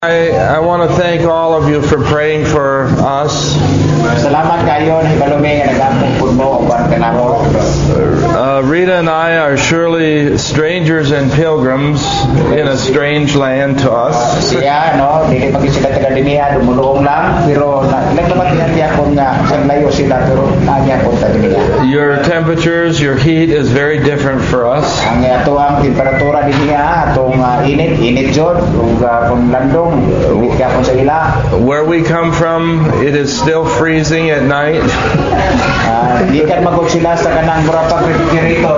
I want to thank all of you for praying for us. Salamat kayo na ibaluming nga nagapong pudmo uban kanamo. Rita and I are surely strangers and pilgrims in a strange land to us. Siya no, dili pag sila taga dinhiya dumulong lang pero naglamat niya kung nga layo sila pero naanya ko ta dinhiya. Your temperatures, your heat is very different for us. Ang ato ang temperatura dinhiya atong init jud kung landong kaya kung sa ila. Where we come from, it is still freezing at night. Di kan magod sila sa kanang burapag refrigerator.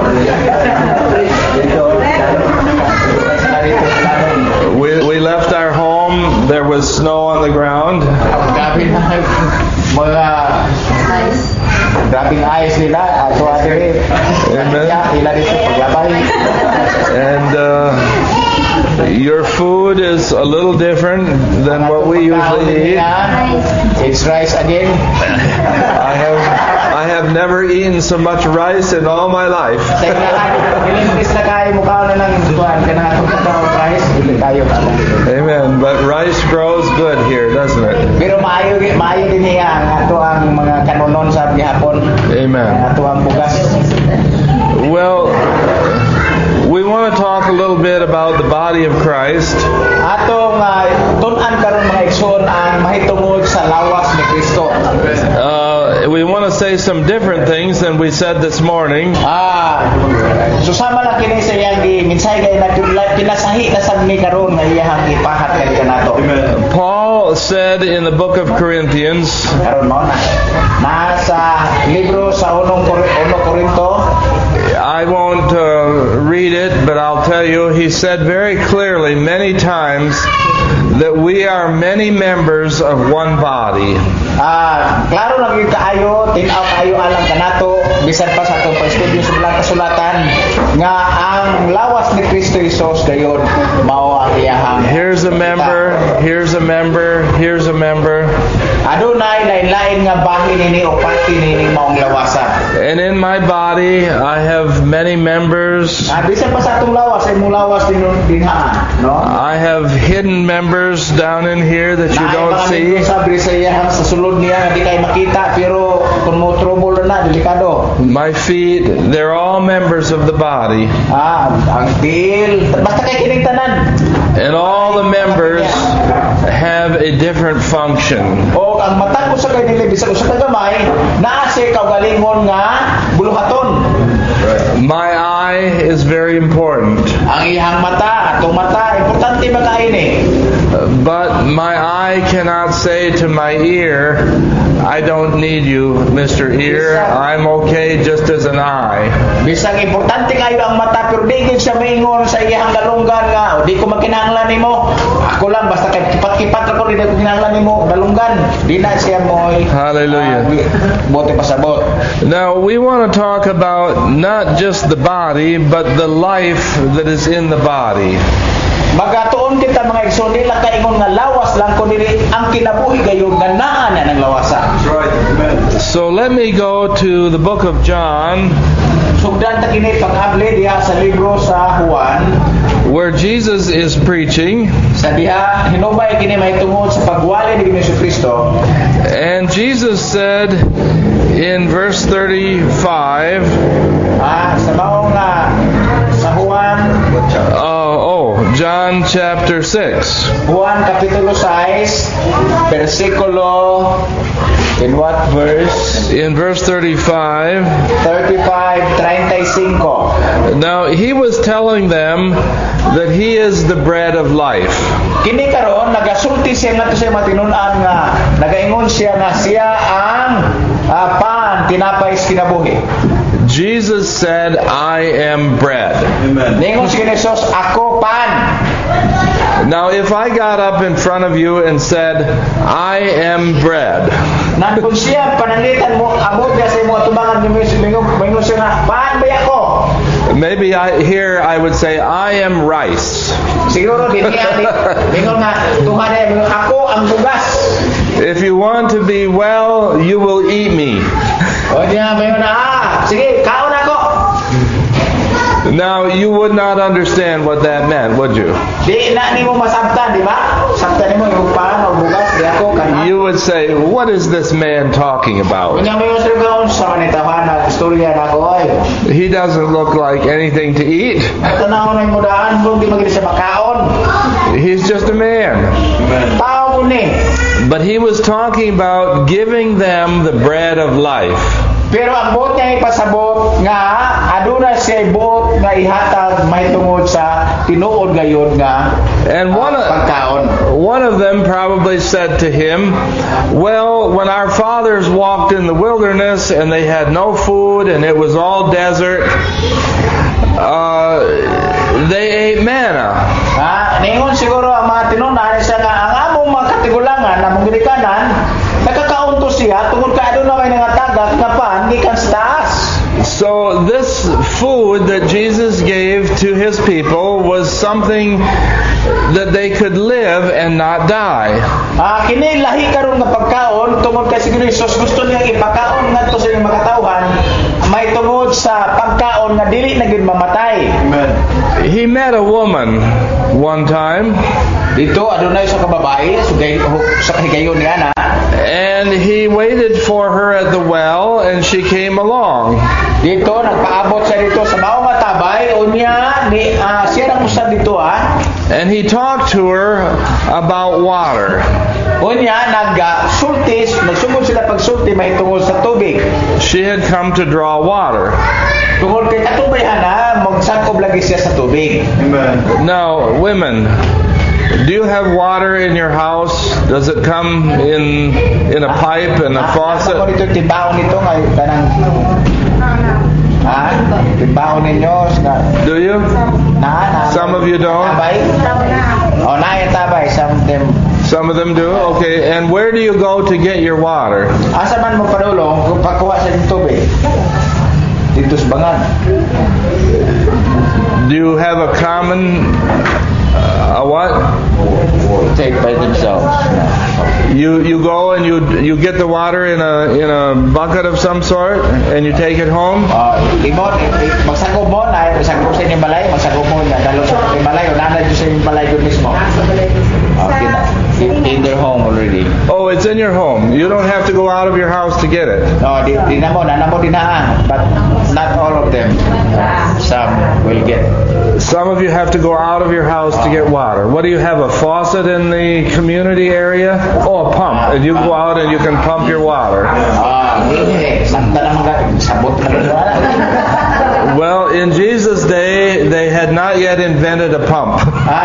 We left our home, there was snow on the ground. Grabe na mga grabing ice nila ato adiri. Amen. Ila dito paglabay. And your food is a little different than what we usually eat. It's rice again. I have never eaten so much rice in all my life. Amen. But rice grows good here, doesn't it? Pero maayo din niya ang ato ang mga kanonon sa gihapon. Amen. Ato ang bugas. Well, we want to talk a little bit about the body of Christ. Atong tun-an karon mga igsoon ang mahitungod sa lawas ni Kristo. We want to say some different things than we said this morning. Susama lang kini sa iyang minsay kay kinasahi na sab ni karon nga iyang ipahat kay kanato. Paul said in the book of Corinthians, Karon mo na sa libro sa 1 Korinto. I won't read it, but I'll tell you, he said very clearly many times that we are many members of one body. Klaro lang yung kaayo, tinaw kaayo alang kanato, bisan pa sa itong pa-studio sa mga kasulatan, nga ang lawas ni Kristo Jesus gayon, mao ang iyahang. Here's a member, here's a member, here's a member. Adunay lain-lain nga bahin nini o parte nini maong lawasan. And in my body, I have many members. Bisan pa sa itong lawas, ay mong lawas dinhaan, no? I have hidden members down in here that you don't see. Sabi sa iyahang sa sulod niya nga di kay makita, pero kung mo trouble na, delikado. My feet, they're all members of the body. Ang til, basta kay kining tanan. And all the members have a different function. O ang mata ko sa kay nila bisag usa ka gamay, naa siya kaugalingon nga buluhaton. My eye is very important. Ang iyang mata, atong mata, importante ba kaini? But my eye cannot say to my ear, I don't need you, Mr. Ear. I'm okay just as an eye. Bisang importante kayo ang mata, pero di gid siya maingon sa iyang galunggan nga, di ko makinahanglan nimo. Ako lang basta kay kipat-kipat ako di ko kinahanglan nimo galunggan. Di na siya moy. Hallelujah. Bote pasabot. Now we want to talk about not just the body, but the life that is in the body. Magatuon kita mga igsoon nila kaingon nga lawas lang ko dili ang kinabuhi gayon nga naa na ng lawasan. So let me go to the book of John. Sugdan ta kini pag-abli diha sa libro sa Juan, where Jesus is preaching. Sa diha hinubay kini mahitungod sa pagwali ni Kristo. And Jesus said in verse 35, sa maong sa Juan, John chapter 6. Juan kapitulo 6, versikulo, in what verse? In verse 35. 35. Now he was telling them that he is the bread of life. Kini karon nagasulti siya ngadto sa matinud-an nga nagaingon siya nga siya ang pan tinapay sa kinabuhi. Jesus said, I am bread. Amen. Ningon si Jesus, ako pan. Now if I got up in front of you and said, I am bread. Nandun siya, pananglitan mo, abot niya sa imo tubangan ni mingon siya nga, pan ba ako? Maybe here I would say, I am rice. Siguro din niya, mingon nga, tuhan niya, ako ang bugas. If you want to be well, you will eat me. O niya, mingon na, sige, kaon ako. Now, you would not understand what that meant, would you? Di na nimo masabtan, di ba? Sabtan nimo yung paan o bugas di ako kana. You would say, what is this man talking about? Kunya mo yung sirgaon sa manitahan na istorya na ko ay. He doesn't look like anything to eat. Tanaw na yung mudaan kung di magiging sa makaon. He's just a man. Tao ko ni. But he was talking about giving them the bread of life. Pero ang buot niya ipasabot nga aduna siya buot nga ihatag may tungod sa tinuod gayud nga And pagkaon. one of them probably said to him, well, when our fathers walked in the wilderness and they had no food and it was all desert, they ate manna. Ningon siguro ang mga tinunan isa nga ang among mga katigulangan na mong gidikanan nakakaunto siya tungod ka aduna may nangatagak nga pan gikan sa taas. So this food that Jesus gave to his people was something that they could live and not die. Kini lahi karon nga pagkaon tungod kay siguro Hesus gusto niya ipakaon ngadto sa iyang mga katawhan may tungod sa pagkaon nga dili na gyud mamatay. Amen. He met a woman one time. Dito adunay sa kababae sa kahigayon niya na. And he waited for her at the well, and she came along. Dito nagpaabot siya dito sa mao nga tabay unya ni siya ra usab dito And he talked to her about water. Unya nagsugod sila pagsulti may tungod sa tubig. She had come to draw water. Tungod kay katubayhan magsakob lagi siya sa tubig. Amen. Now, women, do you have water in your house? Does it come in a pipe and a faucet? Ako dito tibaon nito nga kanang tibaon ninyo Do you? Some of you don't? Tabay? Na tabay Some of them do? Okay. And where do you go to get your water? Asa man mo padulong kung pagkuha sa tubig? Dito sa bangan. Do you have a common a what? Take by themselves. You go and you get the water in a bucket of some sort and you take it home? Magsagop mo na magsagop sa inyong balay, magsagop mo na dalo sa inyong balay o nanay sa inyong balay doon mismo. In their home already. Oh, it's in your home. You don't have to go out of your house to get it. No, nanamo dinaan, but not all of them. Some will get. Some of you have to go out of your house to get water. What do you have, a faucet in the community area? Oh, a pump. And you go out and you can pump your water. Well, in Jesus' day, they had not yet invented a pump.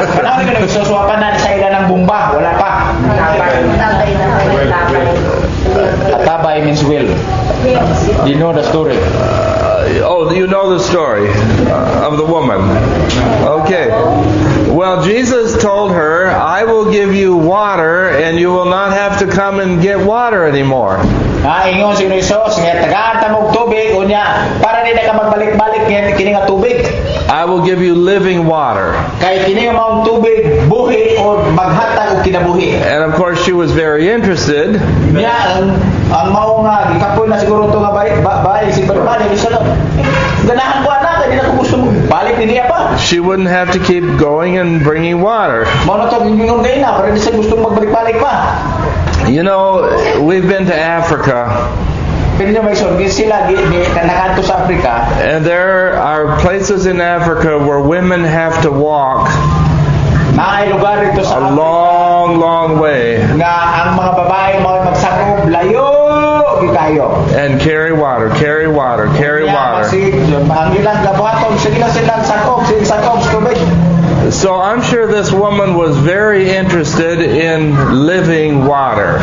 Atabay means will. You know the story. You know the story of the woman. Okay. Well, Jesus told her, I will give you water and you will not have to come and get water anymore. Ingon si Hesus nga tagaan ta mog tubig unya para di na ka magbalik-balik kini nga tubig. I will give you living water. Kay kini nga maong tubig buhi o maghatag og kinabuhi. And of course she was very interested. Nya ang mao nga gikapoy na siguro to nga balik si balik isa to. Ganahan ko ana kay di na ko gusto balik ni niya pa. She wouldn't have to keep going and bringing water. Mao na to gingon kay na para di sa gusto magbalik-balik pa. You know, we've been to Africa. And And there are places in Africa where women have to walk a long, long way and carry water, carry water, carry water. So I'm sure this woman was very interested in living water.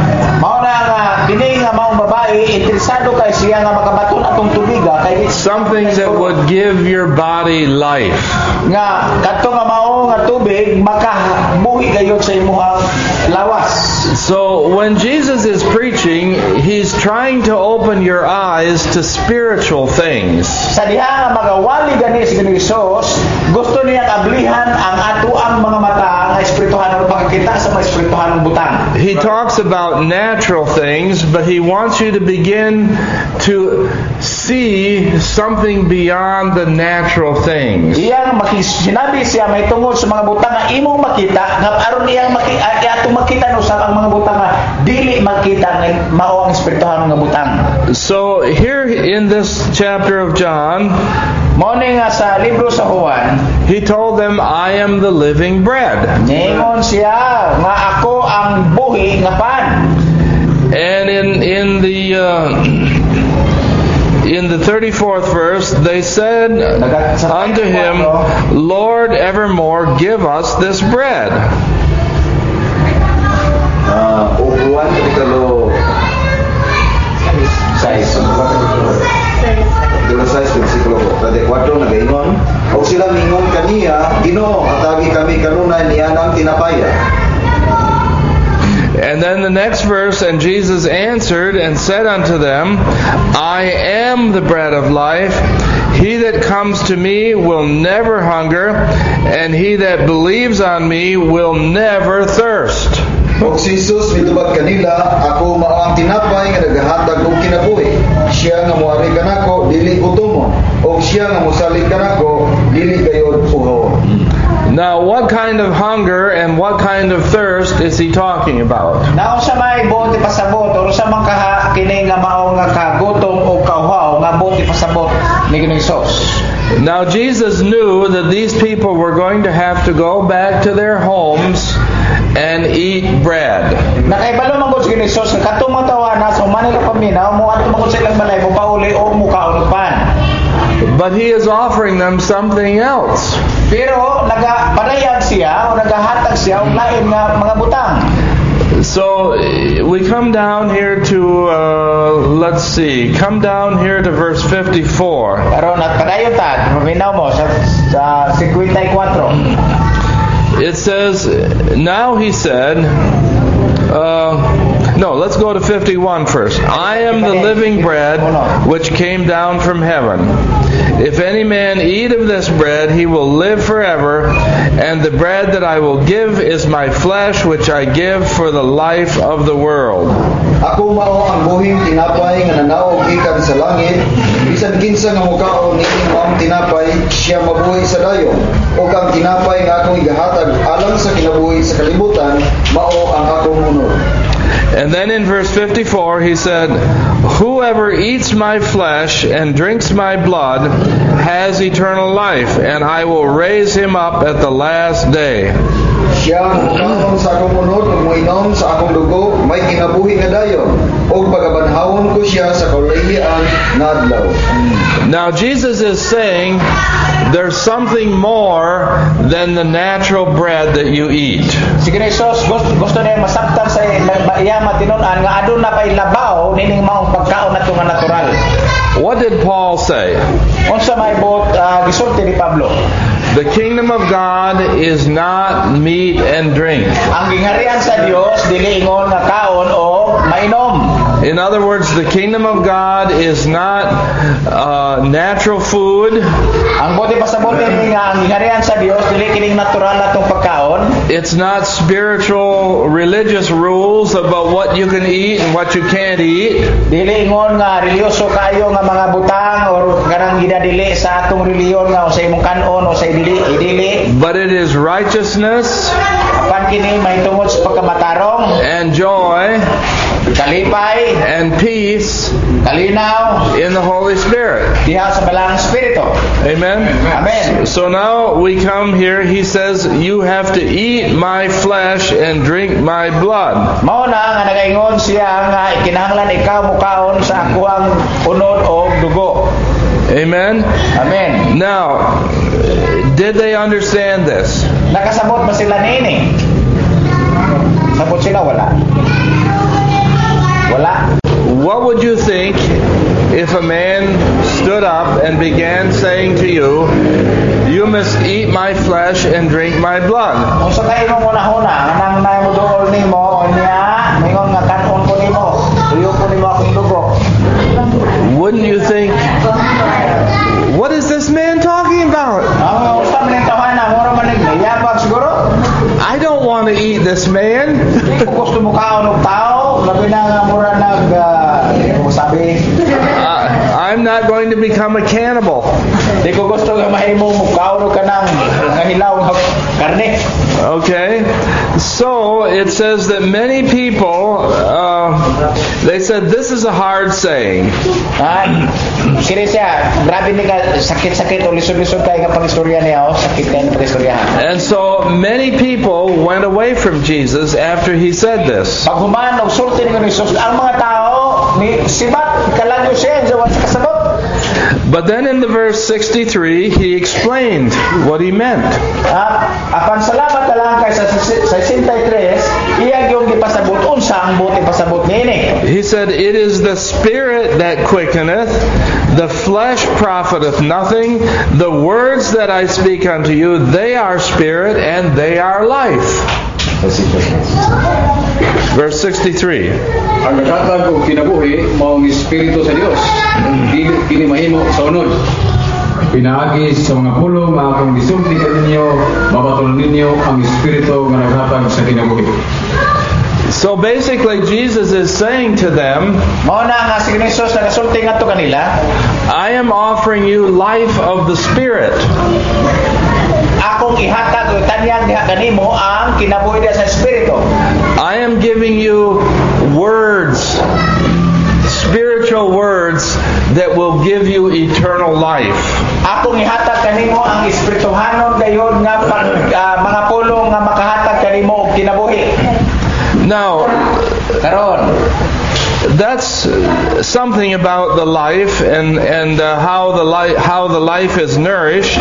Something that would give your body life. So when Jesus is preaching, he's trying to open your eyes to spiritual things. Gusto niyang ablihan ang atuang mga mata nga espirituhan o pagkakita sa mga espirituhan ng butang. he talks about natural things, but he wants you to begin to see something beyond the natural things. Iyang sinabi siya may tungod sa mga butang nga imong makita, nga aron iyang atong makita usab ang mga butang nga dili makita nga mao ang espirituhan nga butang. So here in this chapter of John, mao ni nga sa libro sa Juan, he told them, I am the living bread. ningon siya nga ako ang buhi nga pan. And in the 34th verse, they said unto him, Lord, evermore give us this bread. Juan kapitulo 6 versículo 34 nagaingon, og sila mingon kaniya, Ginoo, hatagi kami kanunay niyanang tinapaya. And then the next verse, and Jesus answered and said unto them, I am the bread of life. He that comes to me will never hunger, and he that believes on me will never thirst. Og si Jesus mitubag kanila, ako mao ang tinapay nga nagahatag og kinabuhi. Siya nga moari kanako dili gutomon, og siya nga mosalig kanako dili gayud puhon. Now, what kind of hunger and what kind of thirst is he talking about? Now sa may buti pasabot o sa mga kini nga mao nga kagutom o kauhaw nga buti pasabot ni Hesus. Now, Jesus knew that these people were going to have to go back to their homes and eat bread. Nakaibalo man gud si Hesus nga katong mga tawana sa Manila paminaw mo adto man gud sa ilang balay mo pauli o mo kaon pan. But he is offering them something else. Pero nagapadayag siya o nagahatag siya og lain nga mga butang. So we come down here to come down here to verse 54. Karon at padayon ta, maminaw mo sa 54. It says, now he said, let's go to 51 first. I am the living bread which came down from heaven. If any man eat of this bread, he will live forever, and the bread that I will give is my flesh, which I give for the life of the world. Ako mao ang buhing tinapay nga nanaog gikan sa langit, bisan kinsa nga mokaon niini mao ang tinapay, siya mabuhi sa dayon. O ang tinapay nga akong igahatag alang sa kinabuhi sa kalibutan, mao ang akong unod. And then in verse 54 he said, Whoever eats my flesh and drinks my blood has eternal life, and I will raise him up at the last day. Siya ang mukaon sa akong unod ug moinom sa akong dugo, may kinabuhi nga dayon, ug pagabanhawon ko siya sa kaulahian nga adlaw. Now Jesus is saying there's something more than the natural bread that you eat. Si Hesus gusto niya masabtan sa iya matinud-an nga aduna pay labaw nining maong pagkaon nato nga natural. What did Paul say? Unsa may bot gisulti ni Pablo? The kingdom of God is not meat and drink. Ang gingarian sa Dios dili ingon nga kaon o mainom. In other words, the kingdom of God is not natural food. Ang bote pasabot ni nga ang gingarian sa Dios dili kining natural natong pagkaon. It's not spiritual religious rules about what you can eat and what you can't eat. Dili ingon nga religyoso kayo nga mga butang or kanang gidadili sa atong reliyon nga usay imong kanon o sa dili. But it is righteousness Apan kini may tungod sa pagkamatarong and joy kalipay and peace kalinaw in the Holy Spirit. diha sa balang espiritu. Amen? Amen. So now we come here, he says, you have to eat my flesh and drink my blood. Mao na nga nagaingon siya nga kinahanglan ikaw mukaon sa akuang unod o dugo. Amen? Amen. Now, did they understand this? Nakasabot ba sila nini? Sabot sila wala. Wala. What would you think if a man stood up and began saying to you, you must eat my flesh and drink my blood? Kung sa kayo mong una-una, nang naimudungol ni mo, o niya, mayroon nga kanon ko ni mo, tuyo ko ni mo akong dugo. Wouldn't you think, what is this man talking about? Ang usap ng tawanan, mura man nagmayabag siguro. I don't want to eat this man. gusto mo kaon og tao, labi na nga mura sabi. I'm not going to become a cannibal. Di ko gusto nga mahimo mo kaon og kanang hilaw nga karne. Okay, so it says that many people, they said this is a hard saying. Kini siya, grabe ni ka sakit-sakit o lisod-lisod kay nga pangistorya niya, sakit kay pangistoryahan. And so many people went away from Jesus after he said this. Pag human og sulti ni Jesus, ang mga tao ni sibat kalagyo siya sa kasabot. But then in the verse 63, he explained what he meant. Apan salamat na lang kay sa 63, iya yung gipasabot unsa ang buot ipasabot niini. He said, "It is the spirit that quickeneth, the flesh profiteth nothing. The words that I speak unto you, they are spirit and they are life." Verse 63. Ang naghatag og kinabuhi mao ang espiritu sa Dios. Kini mahimo sa unod. Pinaagi sa mga pulong nga akong gisulti kaninyo, mabatol ninyo ang espiritu nga naghatag sa kinabuhi. So basically Jesus is saying to them, mao na nga si Jesus nagasulti ngadto kanila, I am offering you life of the spirit. Akong ihatag o tanyag diha kanimo ang kinabuhi diha sa espiritu. I am giving you words, spiritual words that will give you eternal life. Akong ihatag kanimo ang espirituhanon dayon nga mga pulong nga makahatag kanimo og kinabuhi. Now, karon that's something about the life and how the life is nourished.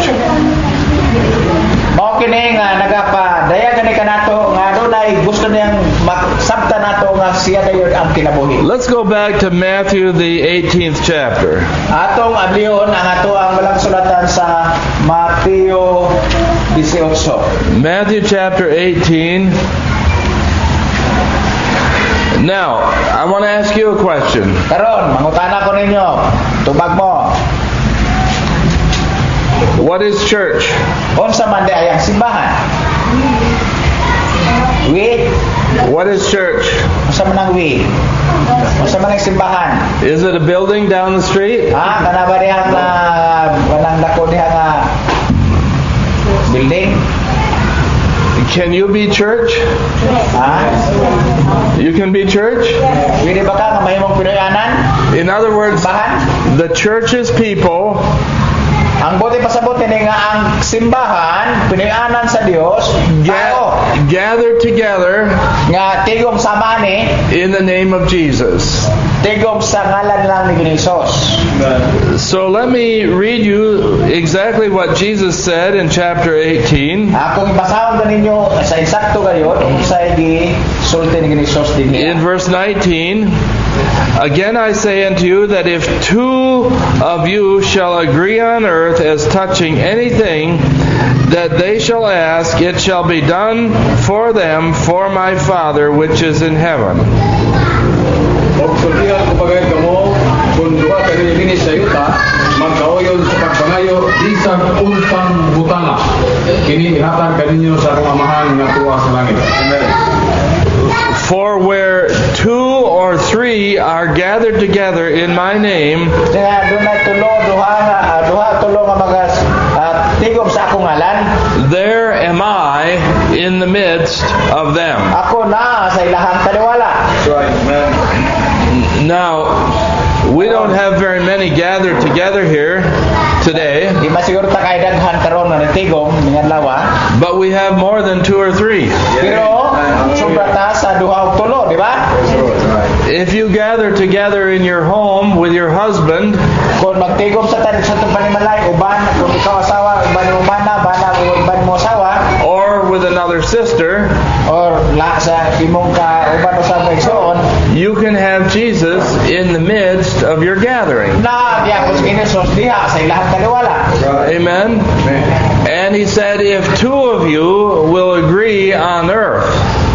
Mao kini nga nagapa-daya gani kanato nga dunay gusto niyang sabta nato nga siya dayon ang kinabuhi. Let's go back to Matthew the 18th chapter. Atong ablihon ang ato ang walang sulatan sa Mateo 18. Matthew chapter 18. Now, I want to ask you a question. Karon, mangutana ko ninyo, tubag mo. What is church? Unsa man di ayang simbahan? We? What is church? Unsa man ang we? Unsa man ang simbahan? Is it a building down the street? Kana ba diha nga walang dako diha nga building? Can you be church? You can be church? Pwede ba ka nga mahimong pinoyanan? In other words, the church's people, ang buti pasabot ni nga ang simbahan pinoyanan sa Dios gather together nga tigom sama ni in the name of Jesus. Tigom sa ngalan lang ni Jesus. So let me read you exactly what Jesus said in chapter 18. Akong ibasahon kaninyo sa eksakto gayon sa gisulti ni Jesus dinhi. In verse 19, again I say unto you that if two of you shall agree on earth as touching anything that they shall ask, it shall be done for them for my Father which is in heaven. Og sultihan ko pagay kamo kun duha kani dinhi sa yuta magkaoyon sa pagpangayo bisan unsang butana kini ihatag kaninyo sa akong amahan nga tuwa sa langit. Amen. For where two or three are gathered together in my name, there am I in the midst of them. Now, we don't have very many gathered together here today, but we have more than two or three. If you gather together in your home with your husband, or with another sister, you can have Jesus in the midst of your gathering. Amen. And he said, if two of you will agree on earth.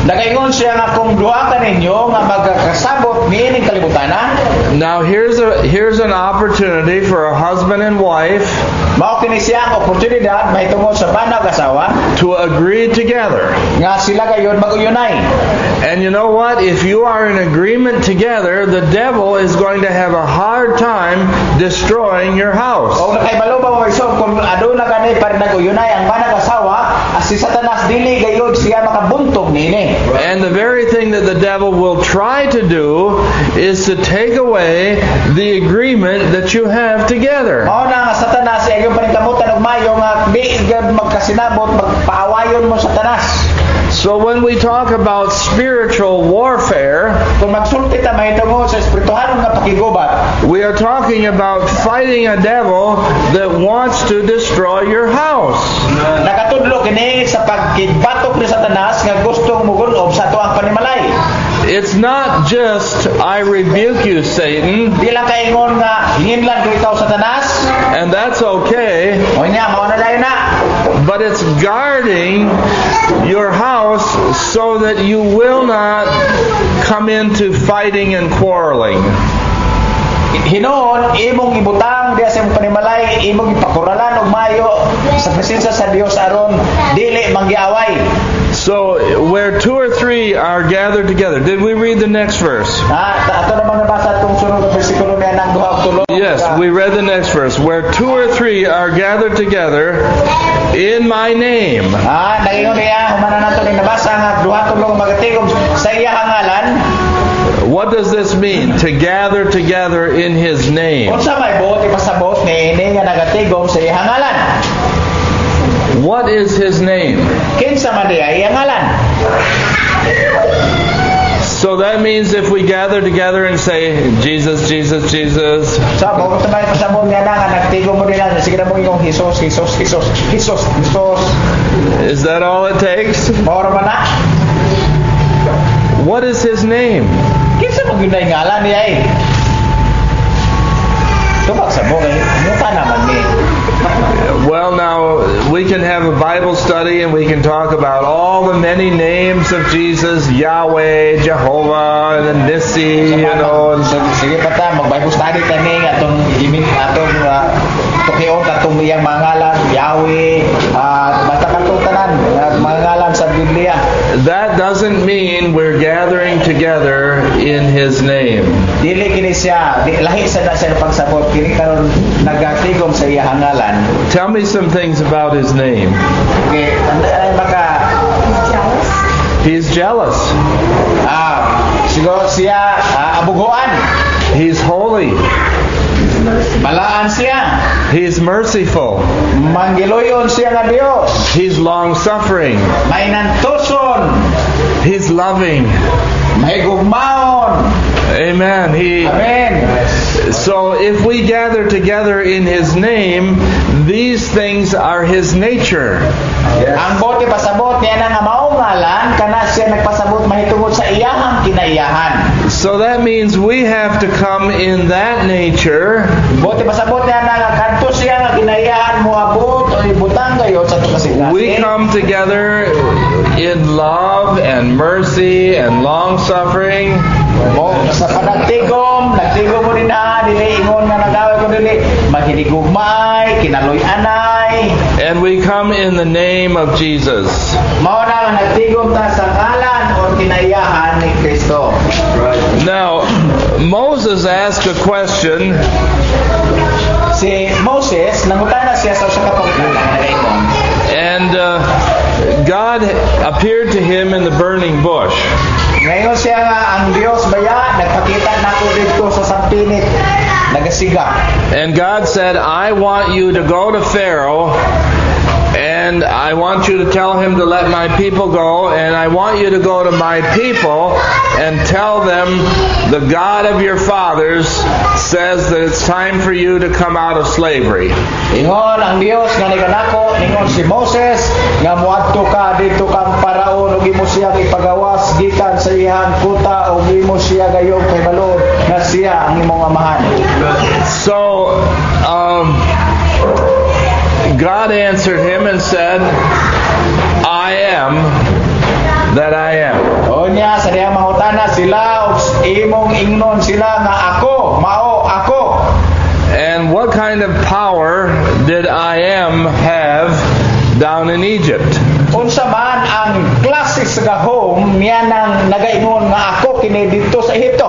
Nagaingon siya nga kung duha ka ninyo nga magkakasabot niining kalibutanan. Now here's an opportunity for a husband and wife Mao kini siya ang oportunidad mahitungod sa banag asawa to agree together. nga sila gayon mag-uyunay. And you know what? If you are in agreement together, the devil is going to have a hard time destroying your house. O nakaibalo ba mo isog kung aduna gani para nag-uyunay ang banag asawa, si Satanas dili gayon siya makabuntog niini. And the very thing that the devil will try to do is to take away the agreement that you have together. Mao na nga Satanas ay yung paningkamutan og mayo nga di gad magkasinabot magpaawayon mo Satanas. So when we talk about spiritual warfare, Kung magsulti ta mahitungod sa espirituhalon nga pakigubat, we are talking about fighting a devil that wants to destroy your house. nakatudlo kini sa pagkibatok ni Satanas nga gustong mugulob sa atoang panimalay. It's not just, I rebuke you, Satan, Di lang kaingon nga hinginlan ko ikaw Satanas, and that's okay, o niya mao na dayon na. but it's guarding your house so that you will not come into fighting and quarreling. Hinoon imong ibutang diya sa imong panimalay, imong ipakuralan og mayo sa presensya sa Dios aron dili manggiaway. So, where 2 or 3 are gathered together. Did we read the next verse? Ato naman nabasa itong sunod na bersikulo niya ng duha ug tulo. Yes, we read the next verse. Where 2 or 3 are gathered together in my name. Nagingon niya, humana nato ning nabasa nga duha tulo magatigom sa iyang ngalan. What does this mean? To gather together in His name. Unsa may buot ipasabot ni ini nga nagatigom sa iyang ngalan? What is His name? Kinsa man diya iyang ngalan? So that means if we gather together and say, Jesus, Jesus, Jesus, Sa buot may pasabot niya na nga nagtigom mo nila sige na mo yung Jesus, Jesus, Jesus, Jesus, Jesus. is that all it takes? Mao man na. What is His name? Kinsa mo gyud ngalan niya eh? Tubag sa mo kay muta naman ni. Well, now, we can have a Bible study and we can talk about all the many names of Jesus, Yahweh, Jehovah, and Nissi, you know. And Sige pa ta mag-Bible study kani atong tukion katong iyang mga ngalan Yahweh basta katong tanan mga ngalan sa Biblia. that doesn't mean we're gathering together in His name. Dili kini siya lahi sa pagsabot kini karon nagatigom sa iyang ngalan. Tell me some things about His name. Okay, baka He's jealous. siguro siya abuguan. He's holy. Balaan siya. He's merciful. Manggiloyon siya nga Dios. He's long-suffering. May nantuson. He's loving. May gugmaon. Amen. Amen. So if we gather together in His name, these things are His nature. Ang bote pasabot niya na nga mao ngalan kana siya nagpasabot mahitungod sa iyahang kinaiyahan. So that means we have to come in that nature Bote pasabot niya na nga kadto siya nga kinaiyahan moabot o ibutang gayon sa tukasigasin. we come together in love and mercy and long-suffering. Sa panagtigom, nagtigom mo rin na, dili ingon nga nagaway ko dili, maghinigugmay, kinaloy-anay. And we come in the name of Jesus. Mao na nga nagtigom ta sa ngalan o kinaiyahan ni Kristo. Now, Moses asked a question. Si Moses, nangutana siya sa usa ka pagkakan. And God appeared to him in the burning bush. Ngayon siya nga ang Dios baya nagpakita nako dito sa sampinit nagasiga. And God said, I want you to go to Pharaoh, and I want you to tell him to let my people go, and I want you to go to my people and tell them the God of your fathers says that it's time for you to come out of slavery. Ingon ang Dios nga nikanako, ingon si Moses nga moadto ka dito kang Paraon ug imo siya ipagawas gikan sa iyang kuta ug imo siya gayong kay balod nga siya ang imong amahan. So, God answered him and said, I am that I am. Unya sa diyang mangutana sila ug imong ingnon sila nga ako, mao ako. And what kind of power did I am have down in Egypt? Unsa man ang klase sa gahom niya nang nagaingon nga ako kini dito sa Ehipto?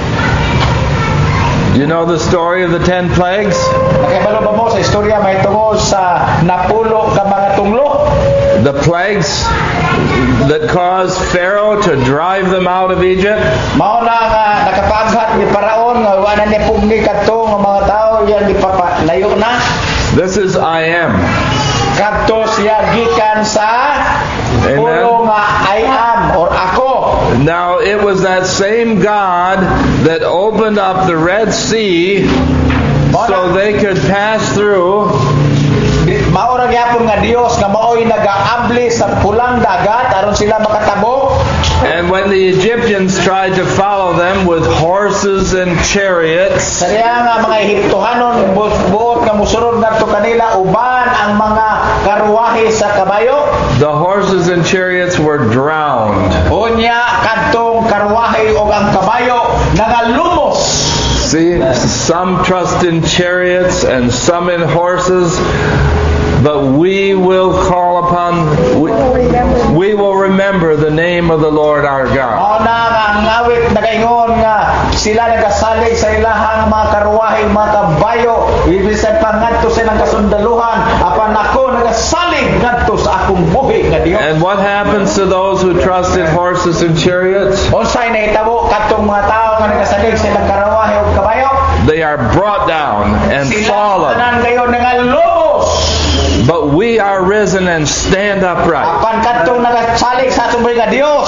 You know the story of the 10 plagues? Nakibalo ba mo sa istorya may tungod sa napulo ka mga tunglo? The plagues that caused Pharaoh to drive them out of Egypt? Mao na nga nakapaghat ni Paraon nga wala ni pugni kadto nga mga tao yan ipapalayo na. This is I am. Kadto siya gikan sa pulo nga I am or ako. Now it was that same God that opened up the Red Sea so they could pass through. Mao ra gyapon nga Dios nga maoy nagaabli sa pulang dagat aron sila makatabo. And when the Egyptians tried to follow them with horses and chariots, Sariya nga mga Ehiptohanon buot nga musurod ngadto kanila uban ang mga karwahe sa kabayo. the horses and chariots were drowned. Unya kadtong karwahe ug ang kabayo nagalumos. See, some trust in chariots and some in horses, but we will call upon, we will remember the name of the Lord our God. Mao na nga ang awit nagaingon nga sila nagasalig sa ilahang mga karwahe, mga kabayo, ibisan pa ngadto sa ilang kasundaluhan, apan ako nagasalig ngadto sa akong buhi nga Dios. And what happens to those who trust in horses and chariots? Unsay nahitabo kadtong mga tao nga nagasalig sa ilang karwahe ug kabayo? They are brought down and Sila fallen. tanan kayo nagalumos. But we are risen and stand upright. Apan kadtong nagasalig sa atong buhi nga Dios,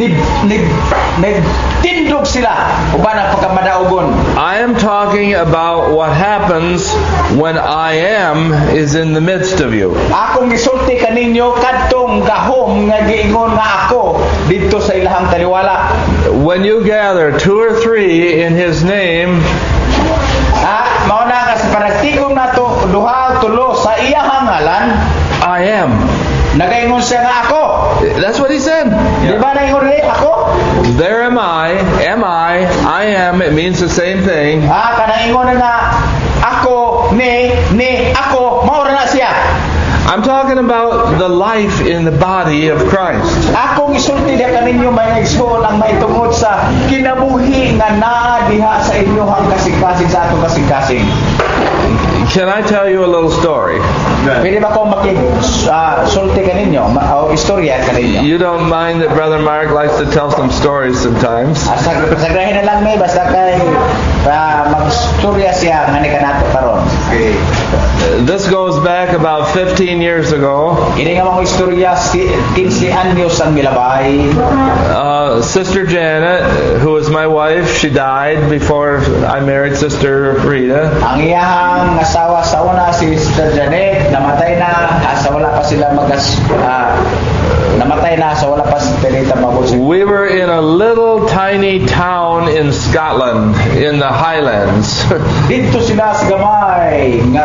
nagtindog sila uban ang pagkamadaogon. I am talking about what happens when I am is in the midst of you. Akong gisulti kaninyo kadtong gahom nga giingon nga ako dito sa ilahang taliwala. When you gather 2 or 3 in His name, Mao na ka sa panagtigom nato duha tulo sa iyahang ngalan, I am. nagaingon siya nga ako. That's what He said. Di ba naingon rin ako? There am I, I am. It means the same thing. Kanang ingon nga ako ni ako mao ra na siya. I'm talking about the life in the body of Christ. Akong isulti diha kaninyo may nagsuon ang maitungod sa kinabuhi nga naa diha sa inyong kasing-kasing sa atong kasing-kasing. Can I tell you a little story? Pwede ba ko sulti kaninyo o istorya kaninyo? You don't mind that Brother Mark likes to tell some stories sometimes. Sagrahin na lang may basta kay magstorya siya nga ni kanato karon. This goes back about 15 years ago. Ini nga mga istorya 15 anyos ang milabay. Sister Janet, who was my wife, she died before I married Sister Rita. Ang iyahang asawa sa una si Sister Janet, namatay na sa wala pa sila namatay na sa wala pa si Rita mabusi. We were in a little tiny town in Scotland, in the Highlands. Dito sila sa gamay nga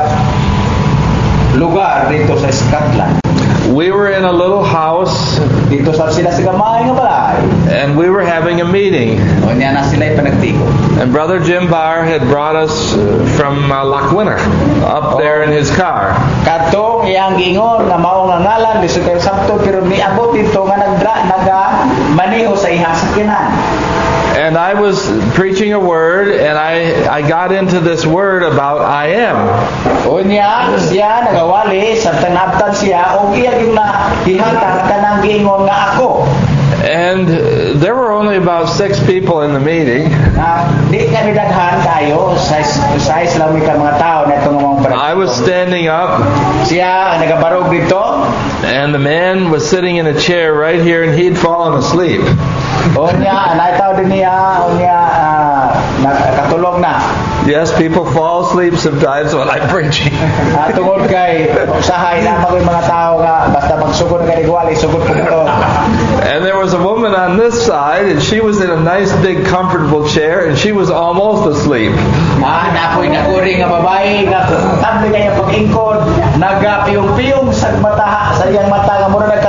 lugar dito sa Scotland. We were in a little house, Dito sa sila sa gamay nga balay. and we were having a meeting. O niya na sila ipanagtigo. And Brother Jim Barr had brought us from Lochwinner up there in his car. Katong iyang gingon nga mao nga ngalan lisod kay sabto pero niabot dito nga naga maniho sa iyang sakyanan. And I was preaching a word, and I got into this word about I am. Unya siya nagawali sa tanabtan siya og iya gyud na gihatag kanang giingon nga ako. And there were only about 6 people in the meeting. Di kami daghan kayo size lang mi ka mga tao na itong mga I was standing up, siya nagabarog dito. and the man was sitting in a chair right here, and he'd fallen asleep. Unya naitaw din niya unya nakatulog na. Yes, people fall asleep sometimes when I'm preaching. Tungod kay usahay na mga mga tao nga basta magsugod ka igwali sugod ko dito. And there was a woman on this side, and she was in a nice big comfortable chair, and she was almost asleep. Napoy naguri nga babae nga tabi kaya pag-ingkod nagapiyong-piyong sa mata sa iyang mata nga mura nagkatulgo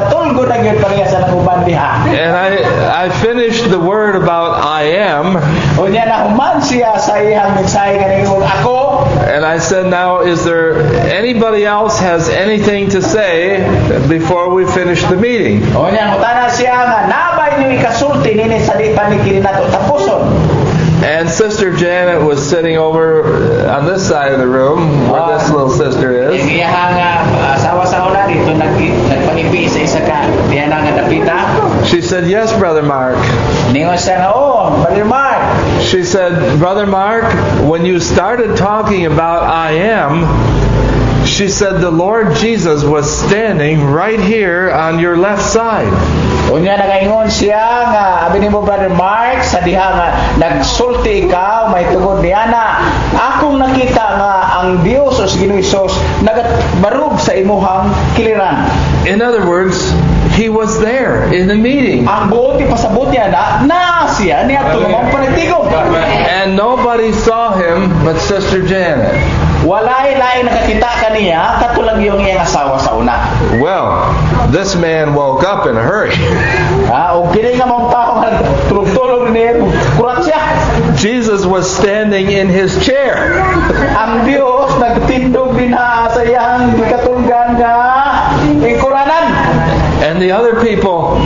Tugo na gyud pareha sa naguban diha. And I finished the word about I am. Unya na human siya sa iyang mensahe kaningon ako. And I said, now, is there anybody else has anything to say before we finish the meeting? Unya ngutana siya nga nabay niyo ikasulti nini sa di panikili nato tapuson. And Sister Janet was sitting over on this side of the room where this little sister is. Iyang asawa sa una dito nagpanipi sa isa ka diha nga dapita. She said, yes, Brother Mark. Ningon siya nga, oh, Brother Mark. She said, Brother Mark, when you started talking about I am, she said the Lord Jesus was standing right here on your left side. Unya nagaingon siya nga abi nimo Brother Mark sa diha nga nagsulti ikaw may tugod niya na akong nakita nga ang Dios o si Ginoong Hesus nagabarug sa imuhang kiliran. In other words, He was there in the meeting. Ang buoti pasabot niya na siya niya tulong panagtigom. And nobody saw him but Sister Janet. Walay lain nakakita kaniya katulang yung iyang asawa sa una. Well, this man woke up in a hurry. O kini nga mong tao nga tulog-tulog niya kurat siya. Jesus was standing in his chair. Ang Dios nagtindog din sa iyang katulgan nga ikuranan. And the other people,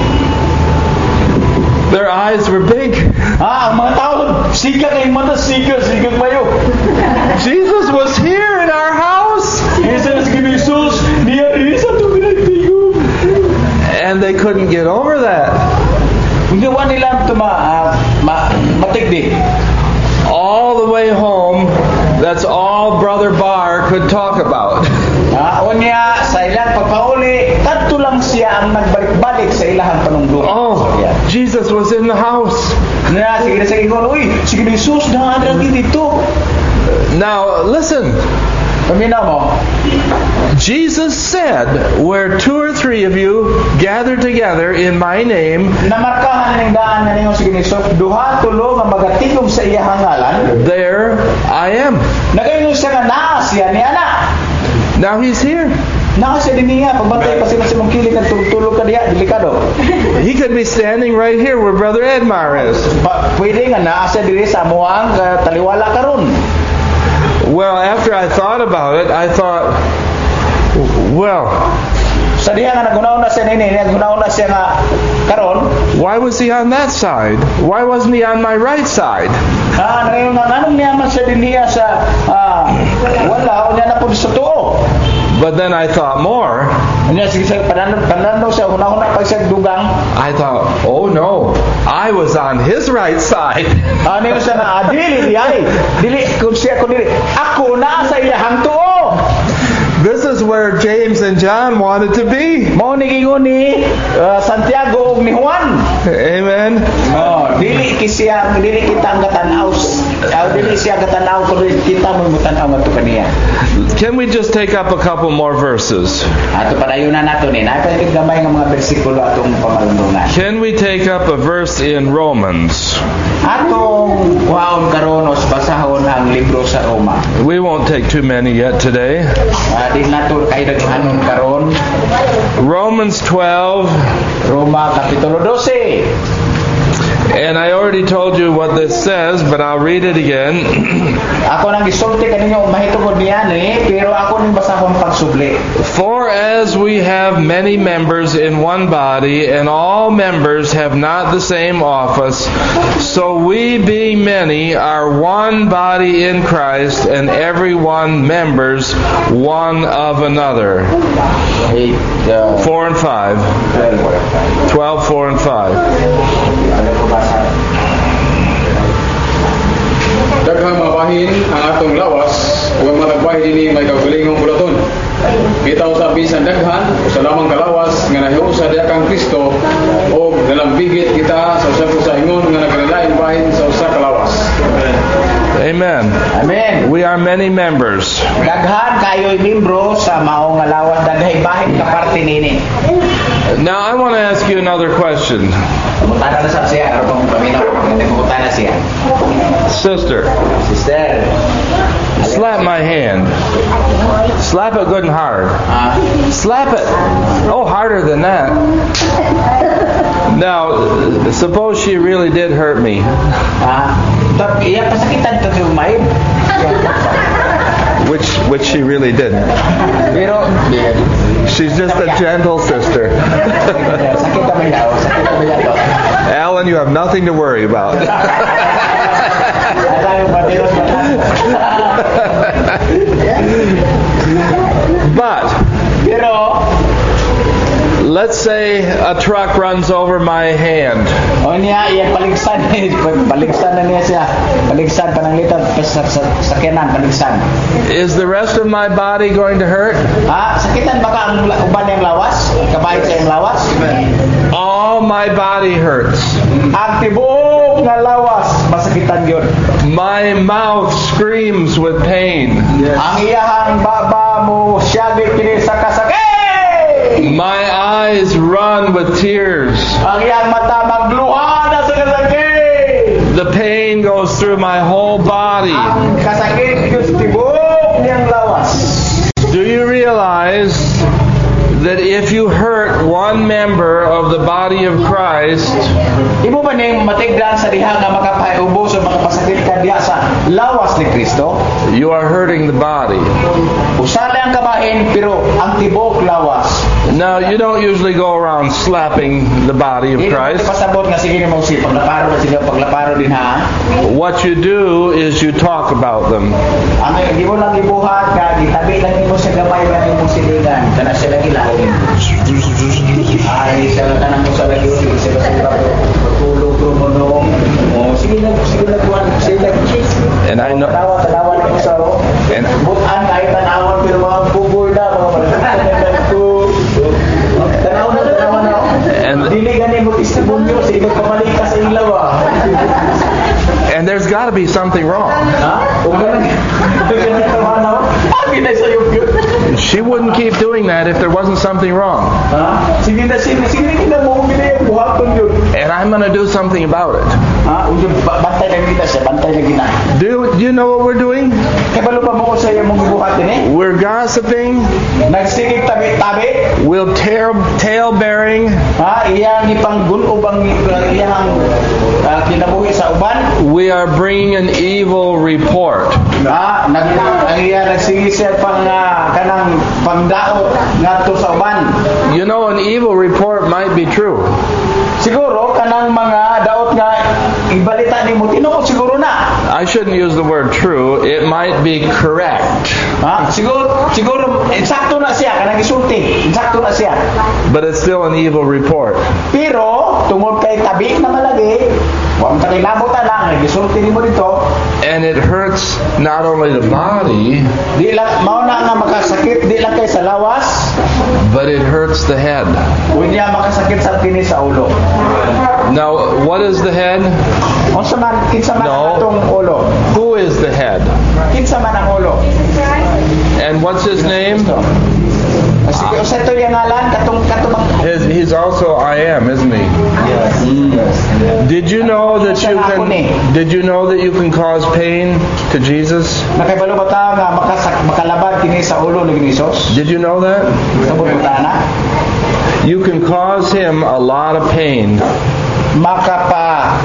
their eyes were big. Ang mga tao siga kay mata siga mayo. Jesus was here in our house. Jesus Ginoong Hesus niya rin sa tuminagtigom. And they couldn't get over that. Hindi wa nila matigdi. All the way home, that's all Brother Barr could talk about. Unya sa ilang pagpauli, kadto lang siya ang nagbalik-balik sa ilahang panungduhan. Oh, Jesus was in the house. Sige na sa ingon, uy, sige ni Jesus na adragi dito. Now, listen. Paminaw mo. Jesus said, where 2 or 3 of you gather together in my name, namarkahan ng daan na ninyo sige ni Jesus, duha tulo nga magatigom sa iyang ngalan, there I am. nagayon siya nga naa siya niya na. Now He's here. Naa siya din niya, pagbantay pa sila sa mong kilig ng tulog ka diya, delikado. He could be standing right here where Brother Edmar is. Pwede nga naa siya diri sa amuang taliwala karon. Well, after I thought about it, I thought, well, sa diha nga nagunaw na siya nini, nagunaw na siya nga karon. why was He on that side? Why wasn't He on my right side? Ngayon nga anong niyaman sa din niya sa wala o niya na po sa tuo. But then I thought more. Unya sige sa pananaw siya una-una pag siya dugang. I thought, oh no, I was on His right side. Ano siya na dili kun siya kun dili ako na sa iyang tuo. This is where James and John wanted to be. Mao ni gingon ni Santiago ug ni Juan. Amen. Dili kita ang gatanaw. Dili siya gatanaw kun kita mo mutanaw ngadto kaniya. Can we just take up a couple more verses? Ato padayunan nato ni napay gamay nga mga bersikulo atong pamalundungan. Can we take up a verse in Romans? Atong waon karon os basahon ang libro sa Roma. We won't take too many yet today. Di nato kay daghanon karon. Romans 12. Roma kapitulo 12. And I already told you what this says, but I'll read it again. Ako nang gisulti kaninyo mahitungod niyan pero ako ning basahon pagsubli. For as we have many members in one body, and all members have not the same office, so we being many are one body in Christ, and every one members one of another. 4 and 5. 12, 4 and 5. Daghang mabahin ang atong lawas o malagbahin ini may kaugalingong bulaton. Bitaw sa bisan daghan o sa lamang kalawas nga nahiusa diha kang Kristo o nalambigit kita sa usa sa ingon nga nagkalain bahin sa usa ka lawas. Amen. Amen. We are many members. Daghan kayo'y membro sa mao nga lawas daghay bahin ka parte nini. Now I want to ask you another question. Mutana na sa siya aron paminaw mutana siya. Sister, Slap my hand. Slap it good and hard. Slap it. Oh, harder than that. Now, suppose she really did hurt me. Iya pasakitan to humay. Which she really didn't. Pero She's just a gentle sister. sakit kami daw, sakit kami daw. Alan, you have nothing to worry about. But Pero let's say a truck runs over my hand. o niya iya paligsan na niya siya. Paligsan pananglitan sa sakyanan paligsan. Is the rest of my body going to hurt? Sakitan baka ang uban yang lawas, kabayad sa yang lawas. All my body hurts. Ang tibuok nga lawas masakitan gyud. My mouth screams with pain. Ang iyahang baba mo siyagi kini sa kasakit. My eyes run with tears. Ang iyang mata magluha na sa kasakit. The pain goes through my whole body. Ang kasakit yung tibok niyang lawas. Do you realize that if you hurt one member of the body of Christ, Imo ba ning matigdan sa diha nga makapaiubos o makapasakit ka diha sa lawas ni Kristo? you are hurting the body? Usala ang kabahin pero ang tibok lawas. Now, you don't usually go around slapping the body of Hindi mo Christ. pasabot nga sige mo si paglaparo na sige paglaparo din ha. What you do is you talk about them. Ang di mo lang ibuhat ka gitabi lang nimo sa gamay ba nimo silingan kana sila gilain. Ay sila kanang mo sa lagi sila tulog mo o sige na kuan sila. And I know, Tawa na sa and bukan kahit tanawan pero mga buboy na mga tanawan na. And- Dili gani mo testimonyo sa ibang pamalik ka sa ilaw and there's got to be something wrong. Kung ganun tanawan na. Pinay sa iyo. She wouldn't keep doing that if there wasn't something wrong. Sige na kita mo pinay buhaton yun. And I'm going to do something about it. Uyo bantay lang kita siya, bantay lang gina. Do you know what we're doing? Kaya balo pa mo ko sa iyo mong buhatin We're gossiping. Nagsigig tabi-tabi. We'll tale bearing. Iyang ipanggulo bang iyang kinabuhi sa uban. We are bringing an evil report. Ang nagsige siya pang kanang pangdao ngadto sa uban. You know, an evil report might be true. Siguro kanang mga daot nga ibalita nimo tinuod siguro na. I shouldn't use the word true. It might be correct. Siguro eksakto na siya kanang isulti. Eksakto na siya. But it's still an evil report. Pero tungod kay tabi na malagi, wa man kakilabot lang gisulti nimo dito. And it hurts not only the body, Di lang mao na nga makasakit di lang kay sa lawas, but it hurts the head. unya makasakit sa kini sa ulo. Now, what is the head? Unsa man kinsa man No. atong ulo? Who is the head? Kinsa man ang ulo? And what's his name? Sige, usa to yung ngalan katong He's also I am, isn't he? Did you know that you can cause pain to Jesus? nakabalo ba ta nga makalabad kini sa ulo ni Hesus? Did you know that? Sabot mo ta na? You can cause him a lot of pain. Makapa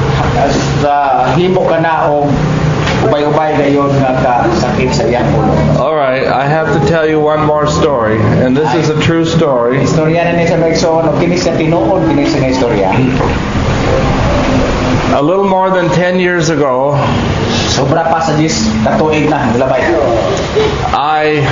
himo ka na og ubay-ubay gayon nga kasakit sa iyang ulo. All right, I have to tell you one more story, and this is a true story. Istorya na ni sa Megson o kini sa tinuod kini sa istorya. A little more than 10 years ago, Sobra pa sa 10 katuig na labay. I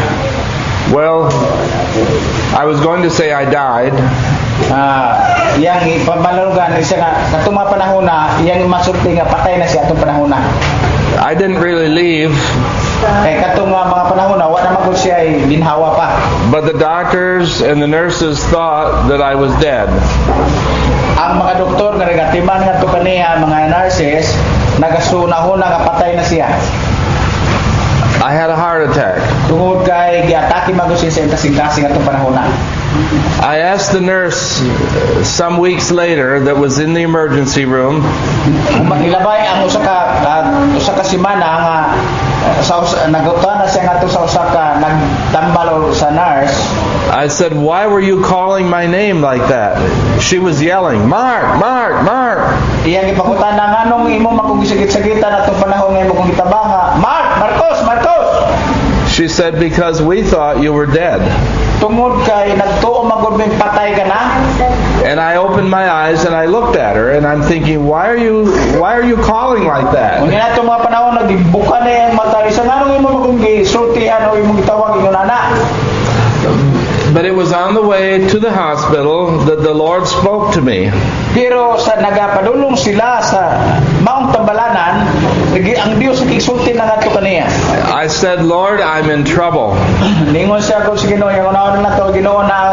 was going to say I died, Yang ipambalugan siya nga katong mga panahon na iyang masulti nga patay na siya atong panahon na. I didn't really leave, Kay katong mga panahon na wa na magud siya ay ginhawa pa. but the doctors and the nurses thought that I was dead. Ang mga doktor nga nagatiman nga to kaniya mga nurses nagasuna-huna nga patay na siya. I had a heart attack. Tungod kay giatake magud siya sa kasing-kasing atong panahon na. I asked the nurse some weeks later that was in the emergency room, Nilabay ang usa ka semana nga nagutana siya ngadto sa usa ka nagtambal sa nurse. I said, "Why were you calling my name like that?" She was yelling, "Mark, Mark, Mark." Iyang ipakutana nganong imo makugisagit-sagitan atong panahon nga imo kong gitabanga. Mark, Marcos, Marcos. She said, "Because we thought you were dead." Tungod kay nagtuo magud may patay ka na. And I opened my eyes and I looked at her and I'm thinking, why are you calling like that? Unya nato mga panahon nagibuka na yang mata isa nganong imo magong gisultihan o imo gitawag ingon ana. But it was on the way to the hospital that the Lord spoke to me. Pero sa nagapadulong sila sa maong tambalanan, ang Dios nagsulti na ngadto kaniya. I said, "Lord, I'm in trouble." Ningon siya ko sa Ginoo, yung una na to Ginoo na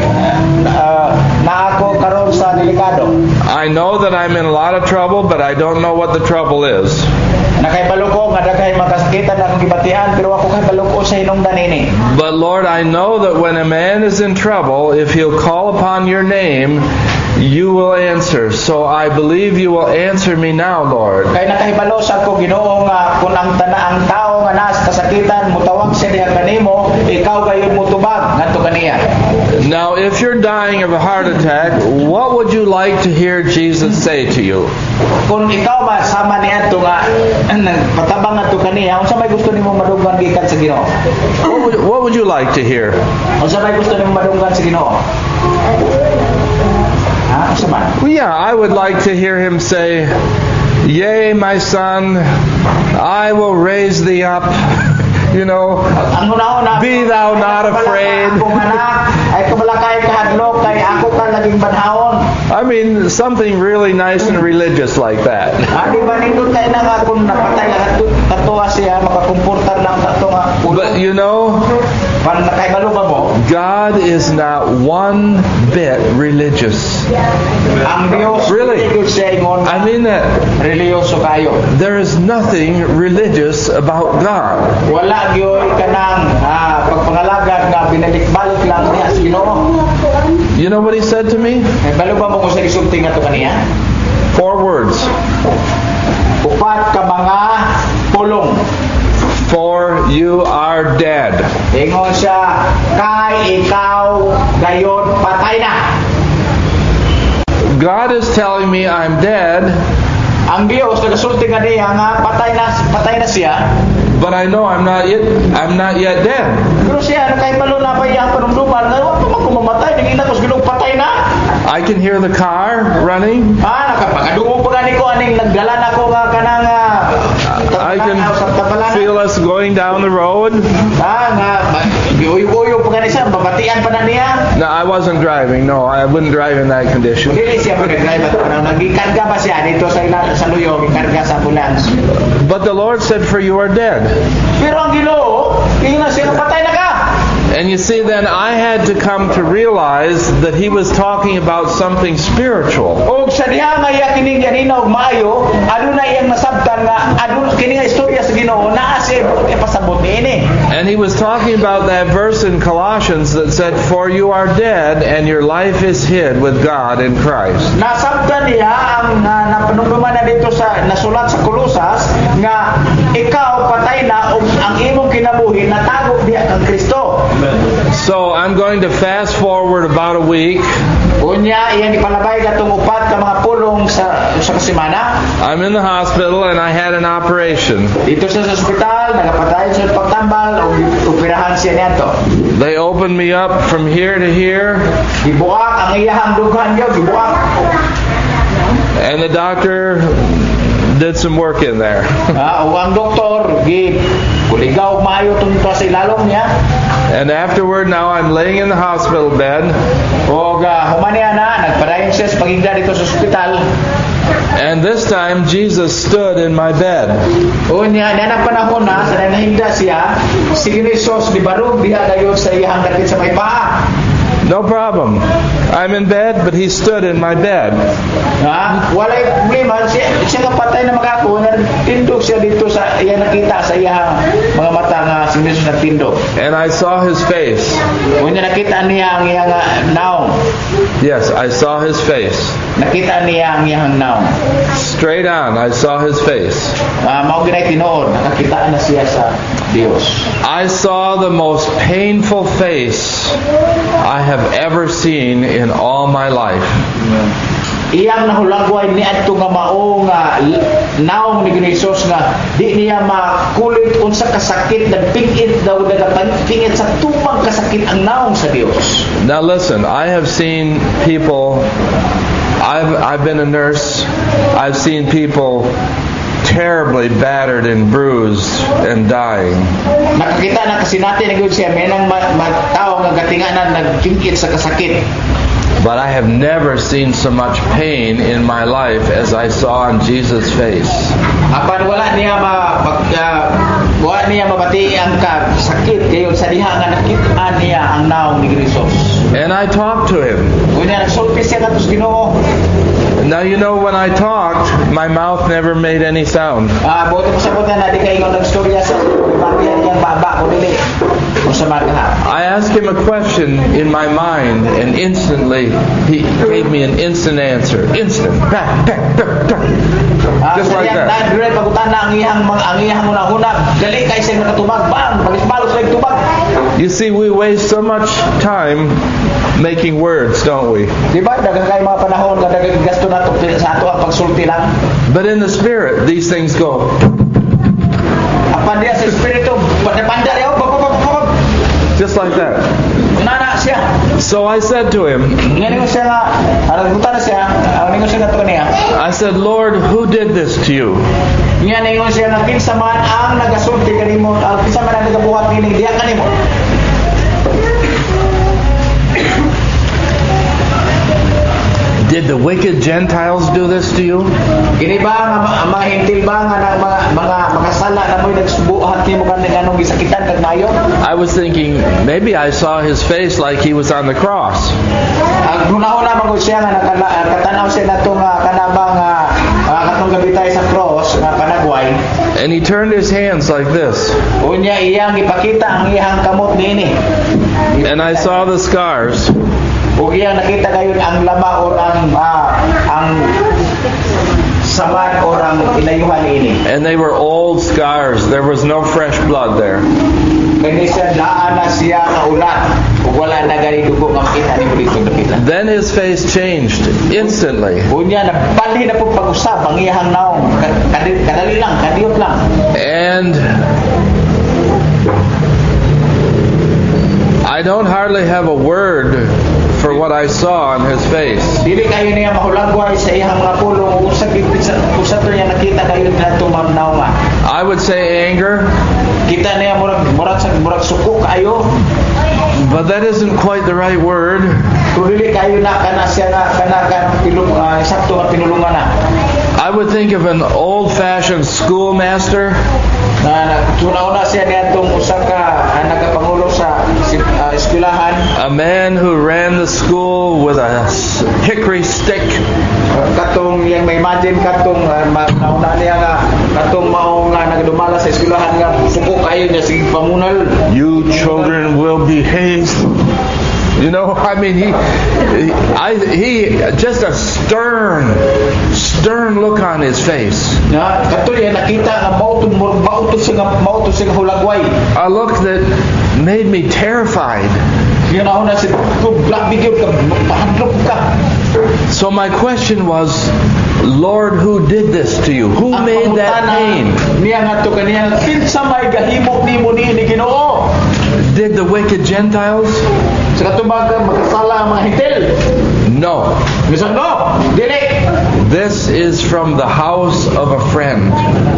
ako karon sa delikado. I know that I'm in a lot of trouble, but I don't know what the trouble is. Nakahibalo ko nga daghay makasakitan akong gibatian pero ako kahibalo ko sa hinungdan ini. But Lord, I know that when a man is in trouble, if he'll call upon your name, you will answer. So I believe you will answer me now, Lord. Kay nakahibalo sa ko Ginoo nga kun ang tao nga nas kasakitan mutawag siya diha kanimo, ikaw gayud mo tubag ngadto kaniya. Now, if you're dying of a heart attack, what would you like to hear Jesus say to you? Kung ikaw masama niya ito nga patabang ngadto kaniya, unsa may gusto nimo madunggan gikan sa Ginoo? What would you like to hear? Unsa may gusto nimo madunggan sa Ginoo? Unsa man? Well, yeah, I would like to hear him say, "Yea, my son, I will raise thee up." You know, be thou not afraid. I mean, something really nice and religious like that. But you know, God is not one bit religious. Really? I mean that. There is nothing religious about God. You know what he said to me? 4 words. For you are dead. God is telling me I'm dead. Ang Dios nagasulti kaniya nga patay na siya. But I know I'm not yet dead. Pero siya nakahibalo na pa iyang panumduman nga wa pa man kumamatay ningina kos Ginoo patay na. I can hear the car running. Nakapakadungog pa gani ko aning nagdalan ako nga kanang I can feel us going down the road. Uyog-uyog pa gani siya, babatian pa na niya. No, I wasn't driving. No, I wouldn't drive in that condition. Dili siya pag-drive at nagikarga ba siya dito sa luyog, gikarga sa ambulance. But the Lord said, "For you are dead." Pero ang Ginoo, tingnan siya patay na ka. And you see, then I had to come to realize that he was talking about something spiritual. Og sa diha nga iya kining ganina og maayo, aduna iyang nasabtan nga aduna kini nga istorya sa Ginoo naa siya ipasabot niini. And he was talking about that verse in Colossians that said, "For you are dead and your life is hid with God in Christ." Nasabtan niya ang napanungduman na dito sa nasulat sa Kolosas nga ikaw patay na og ang imong kinabuhi natago diha kang Kristo. So I'm going to fast forward about a week. Unya iyang ipalabay katong upat ka mga pulong sa kasimana. I'm in the hospital and I had an operation. Dito sa ospital nagapatay sa pagtambal og operahan siya niadto. They opened me up from here to here. Gibuak ang iyang dughan gyud gibuak. And the doctor did some work in there. O ang doktor kuligaw maayo tunto sa ilalom niya. And afterward, now I'm laying in the hospital bed. O humaniya na nagpadayon siya sa pagigda dito sa ospital. And this time Jesus stood in my bed. Unya na panahon na sa nahigda siya, si Jesus di barog diha dayon sa iyang dakit sa may paa. No problem. I'm in bed, but he stood in my bed. Walay problema siya nga patay na magako, tindog siya dito sa iya nakita sa iyang mga mata nga si Jesus nagtindog. And I saw his face. Unya nakita niya ang iyang naong. Yes, I saw his face. Nakita niya ang iyang naong. Straight on, I saw his face. Mao ginay tinuod, nakakita na siya sa Dios. I saw the most painful face I have ever seen in all my life. Iyang nahulagway ni adto nga mao nga naong ni Hesus nga di niya makulit unsa kasakit nagpingit daw nagapingit sa tumang kasakit ang naong sa Dios. Now listen, I have seen people. I've been a nurse. I've seen people terribly battered and bruised and dying. Nakakita na kasi natin nga siya may nang tao nga gatinganan nagpingit sa kasakit. But I have never seen so much pain in my life as I saw on Jesus' face. Apan wala niya mabati ang sakit kayo sa diha nga nakita niya ang naong ni Hesus. And I talked to him. Unya nagsulti siya katus Ginoo. Now you know when I talked, my mouth never made any sound. Buti mo sabot na di kay ingon nagstorya sa bagian yang baba ko dili. I asked him a question in my mind, and instantly he gave me an instant answer. Instant. Back. Just like that. You see, we waste so much time making words, don't we? But in the Spirit, these things go. Just like that. So I said to him, I said, Lord, who did this to you? Did the wicked Gentiles do this to you? Kini ba ang mga hintil ba nga mga makasala na mo'y nagsubuhat nimo kanang anong gisakitan kag mayo? I was thinking maybe I saw his face like he was on the cross. Ang una-una man ko siya nga nakatanaw siya nato nga kanabang katong gabitay sa cross nga panagway. And he turned his hands like this. Unya iyang ipakita ang iyang kamot niini. And I saw the scars. O iyang nakita kayon ang lama or ang saman or ang inayuhan ini. And they were old scars. There was no fresh blood there. Kani siya daan na siya nga ulat. Ug wala na gani dugo nga makita nimo dito nakita. Then his face changed instantly. Unya nagpalhi na pud pag-usab ang iyang naong. Kadali lang, kadiyot lang. And I don't hardly have a word for what I saw on his face. Dili kayo niya mahulagway sa iyang mga pulong usab to niya nakita kayo na tumamnaw nga. I would say anger. Kita niya murag suko kayo. But that isn't quite the right word. Dili kayo na kana siya na sakto nga pinulungan na. I would think of an old-fashioned schoolmaster. Tuna-una siya niya itong usa ka nagapangulo sa eskwelahan. A man who ran the school with a hickory stick. Katong yang may imagine katong nauna niya nga katong mao nga nagdumala sa eskwelahan nga suko kayo niya sige pamunal. You children will behave. You know, I mean, he just a stern look on his face. Katuloy nakita nga mauto siya hulagway. A look that made me terrified. So my question was, Lord, who did this to you? Who made that pain? Did the wicked Gentiles? No. This is from the house of a friend.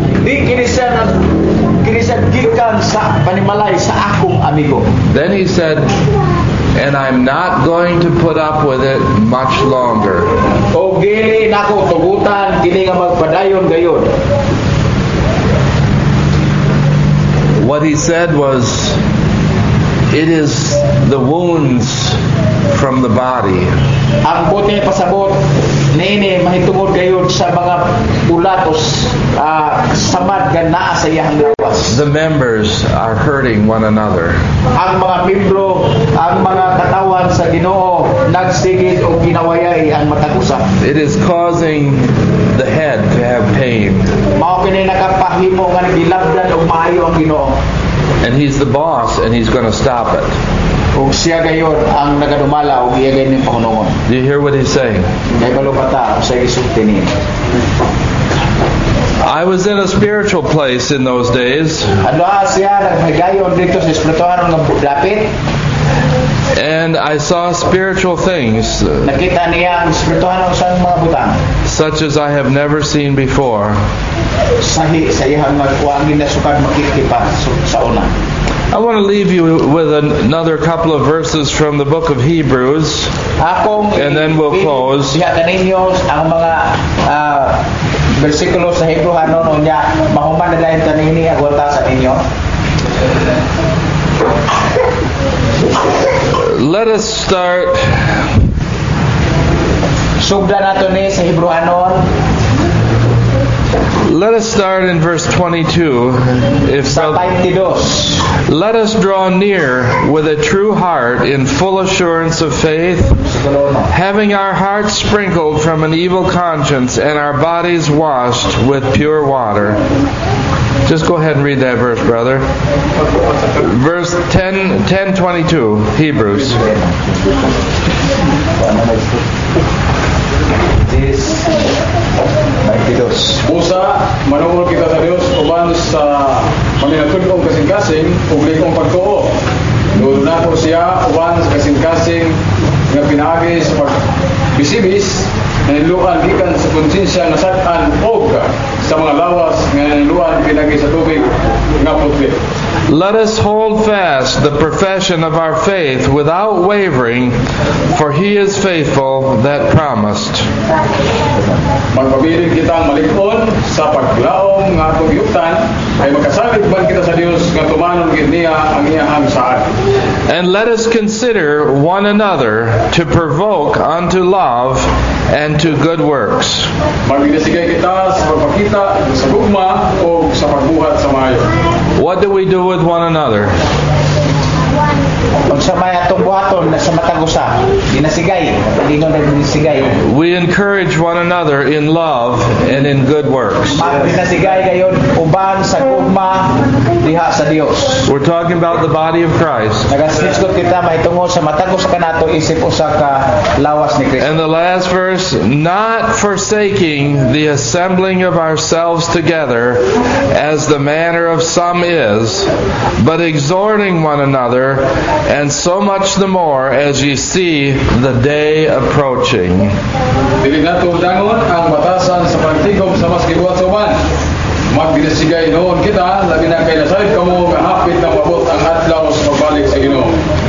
Then he said, and I'm not going to put up with it much longer. What he said was, it is the wounds from the body. Ang buti pasabot nini mahitungod gayud sa mga ulatos samad gana sa iyang lawas. The members are hurting one another. Ang mga membro, ang mga katawan sa Ginoo nagsigid og ginawayay ang matag usa. It is causing the head to have pain. Mao kini nakapahimo nga gilabdan og maayo ang Ginoo. And he's the boss and he's going to stop it. Kung siya gayon ang nagadumala og iya gayon ning pangunungon. Do you hear what he's saying? Kay balubata sa isulti niya. I was in a spiritual place in those days, Adwa siya naghigayon dito sa espirituhan nga dapit. and I saw spiritual things Nakita niya ang espirituhan sa mga butang. such as I have never seen before. Sahi sa iyang magkuwang ginasukad makikipa sa una. I want to leave you with another couple of verses from the book of Hebrews. Akong And then we'll close. Diha kaninyo ang mga bersikulo sa Hebrew niya mahuman na dahil tanini agwata sa ninyo. Let us start Sugda nato ni sa Hebrew Let us start in verse 22. sa 22. Let us draw near with a true heart in full assurance of faith, having our hearts sprinkled from an evil conscience and our bodies washed with pure water. Just go ahead and read that verse, brother. Verse 10:22, Hebrews. Busa, manungol kita sa Dios uban sa paminatudong kasing-kasing ug likong pagtuo. Doon na po siya uban sa kasing-kasing nga pinaagi sa pagbisibis na niluan gikan sa konsensya nga sad-an og sa mga lawas nga niluan pinagi sa tubig nga putli. Let us hold fast the profession of our faith without wavering, for He is faithful that promised. Magpabilin kitang malikon sa paglaom nga atong yuktan ay makasalig man kita sa Dios nga tumanon gid niya ang iyang saad. And let us consider one another to provoke unto love and to good works. Magbigasigay kita sa pagpakita sa gugma o sa pagbuhat sa maayo. What do we do with one another? Pag sa may atong buhaton sa matag usa, ginasigay, dingon na ginasigay. We encourage one another in love and in good works. Ginasigay gayon uban sa gugma diha sa Dios. We're talking about the body of Christ. Nagasniskot kita mahitungod sa matag usa kanato isip usa ka lawas ni Kristo. And the last verse, not forsaking the assembling of ourselves together as the manner of some is, but exhorting one another, and so much the more as ye see the day approaching. Dili nato dangon ang batasan sa pagtigom sa mas gibuhat sa uban. Magbigasigay noon kita labi na kay nasayod kamo nga hapit na mabot ang adlaw sa pagbalik sa Ginoo.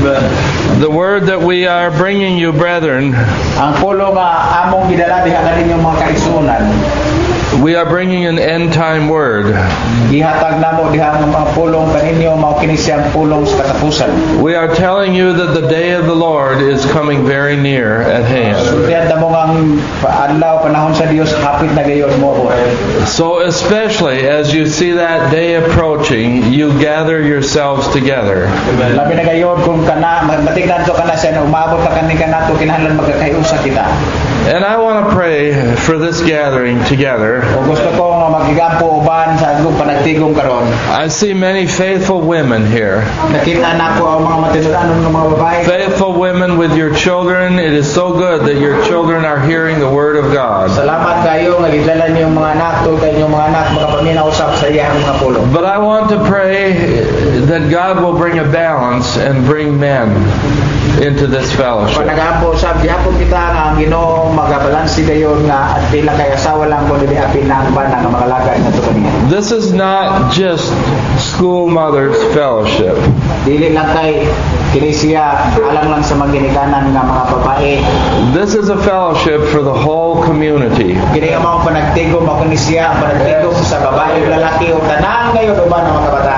The word that we are bringing you, brethren, Ang pulo nga among gidala diha kaninyo mga kaigsuonan. we are bringing an end time word. Gihatag namo diha ang mga pulong kaninyo mao kini siyang pulong sa katapusan. We are telling you that the day of the Lord is coming very near at hand. Sugyan damo ang adlaw panahon sa Dios hapit na gayon mo. So especially as you see that day approaching, you gather yourselves together. Labi na gayon kung kana matignan to kana siya na umabot ka kani kanato kinahanglan magkakayusa kita. And I want to pray for this gathering together. O gusto ko nga magigampo uban sa agong panagtigom karon. I see many faithful women here. Nakita nako ang mga matinudanon nga mga babae. Faithful women with your children. It is so good that your children are hearing the Word of God. Salamat kayo nga gidala niyo mga anak to kayo mga anak makapaminaw usab sa iyang mga pulong. But I want to pray that God will bring a balance and bring men into this fellowship. Panagampo usab gihapon kita nga ang Ginoo magabalansi gayon nga at pila kay asawa lang ko dili apil na ang bana nga mga lagay na to kaniya. This is not just school mothers fellowship. Dili lang kay kini siya alang lang sa maginikanan nga mga babae. This is a fellowship for the whole community. Kini nga mao panagtigom mao kini siya panagtigom sa babae ug lalaki ug tanan gayon uban ang mga kabataan.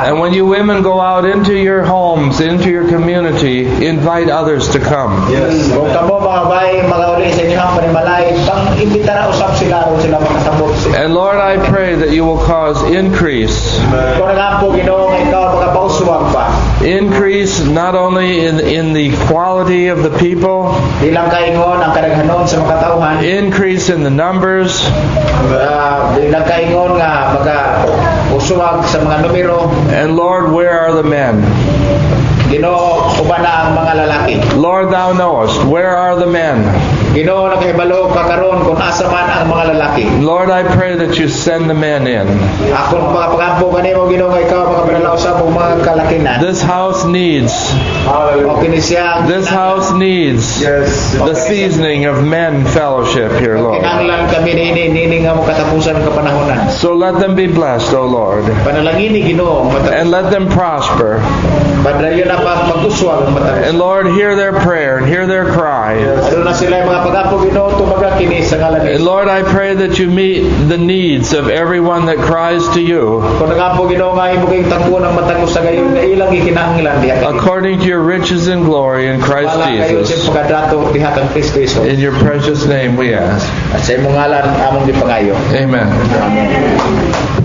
And when you women go out into your homes, into your community, invite others to come. Kung kamo mga bahay, mga uli sa inyong panimalay, pang imbita na usap sila ron sila makasabot. And Lord, I pray that you will cause increase. Kung nagampo Ginoo nga ikaw makapauswag pa. Increase not only in the quality of the people, Di lang kaingon ang kadaghanon sa mga katawhan. increase in the numbers, Di lang kaingon nga maka-uswag sa mga numero. and Lord, where are the men? Ginoo, uban na ang mga lalaki. Lord, thou knowest, where are the men? Ginoo, nakahibalo ka karon kung asa man ang mga lalaki. Lord, I pray that you send the men in. Akong pagapagampo kanimo Ginoo nga ikaw makapadala usab og mga kalakinan. This house needs, O kini siya this house needs the seasoning of men fellowship here, Lord. kinahanglan kami nini nga mo katapusan ka panahonan. So let them be blessed, O Lord, Panalangin ni Ginoo and let them prosper. Padrayon na pag-uswag ang mata. And Lord, hear their prayer and hear their cry. Ano na sila mga pag-apo Ginoo tumaga kini sa ngalan ni. And Lord, I pray that you meet the needs of everyone that cries to you Kung nagapo Ginoo nga imo kay tangko ng matag sa gayon nga ilang gikinahanglan diha kay. according to your riches and glory in Christ Wala kayo sa Jesus. pagadato diha kang Kristo Jesus. In your precious name we ask. At sa imong ngalan among gipangayo. Amen. Amen.